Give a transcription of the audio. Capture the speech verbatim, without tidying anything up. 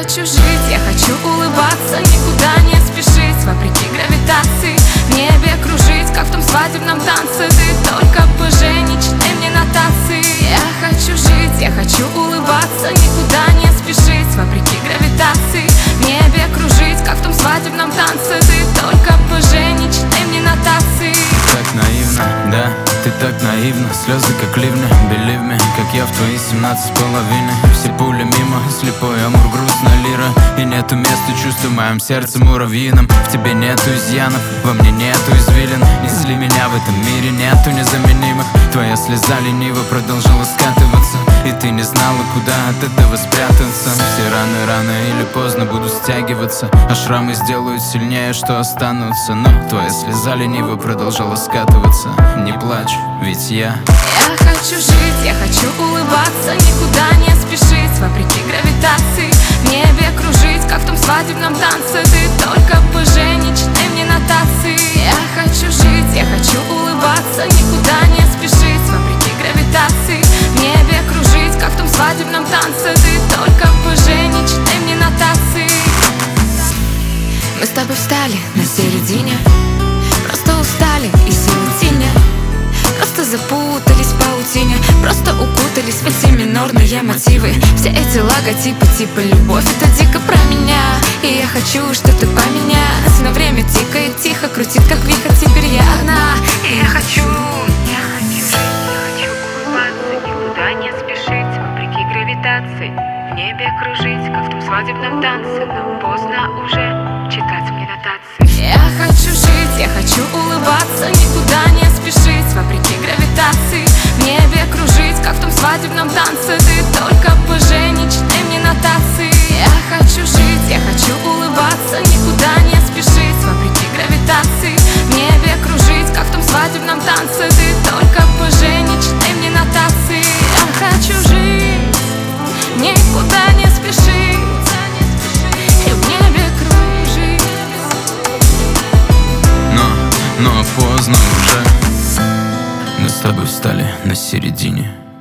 хочу жить, я хочу улыбаться, никуда не спешить, вопреки гравитации. В небе кружить, как в том свадебном танце. Ты только пожени, читай мне нотации. Я хочу жить, я хочу улыбаться, никуда не спешить, вопреки гравитации. В небе кружить, как в том свадебном танце. Ты только пожени, читай мне нотации. Так наивно, да, ты так наивна. Слезы как ливни, believe me, как я в твои семнадцать с половиной. Все пули мимо, слепой амур, грустная лира. И нету места чувству в моем сердце муравьином. В тебе нету изъянов, во мне нету извилин. Несли меня в этом мире, нету незаменимых. Твоя слеза лениво продолжила скатываться, и ты не знала, куда от этого спрятаться. Все раны рано или поздно будут стягиваться, а шрамы сделают сильнее, что останутся. Но твоя слеза лениво продолжала скатываться. Не плачь, ведь я Я хочу жить, я хочу улыбаться, никуда не спешить, вопреки гравитации. В небе кружить, как в том свадебном танце. Ты только пожени, читай мне нотации. Я хочу жить, я хочу улыбаться, никуда не спешить, вопреки гравитации. В небе кружить, как в том свадебном танце. Ты только пожени, читай мне нотации. Мы с тобой встали на середине, просто устали и силы тени. Просто запутались в паутине, просто укутались в эти минорные мотивы. Все эти логотипы типа любовь, это дико про меня. И я хочу что-то поменять, но время тикает тихо, крутит как вихрь, теперь я одна. И я хочу, я хочу жить, я хочу улыбаться, никуда не спешить, вопреки гравитации. В небе кружить, как в том свадебном танце. Но поздно уже читать мне нотации. Я хочу жить, я хочу улыбаться, никуда не спешить, вопреки гравитации. В небе кружить, как в том свадебном танце. Ты только пожени, читай мне нотации. Я хочу жить, я хочу улыбаться, никуда не спешить, вопреки гравитации. В небе кружить, как в том свадебном танце. Ты только пожени, читай мне нотации. Я хочу жить, никуда не спешить, и в небе кружить. Но, но поздно уже. Мы с тобой встали на середине.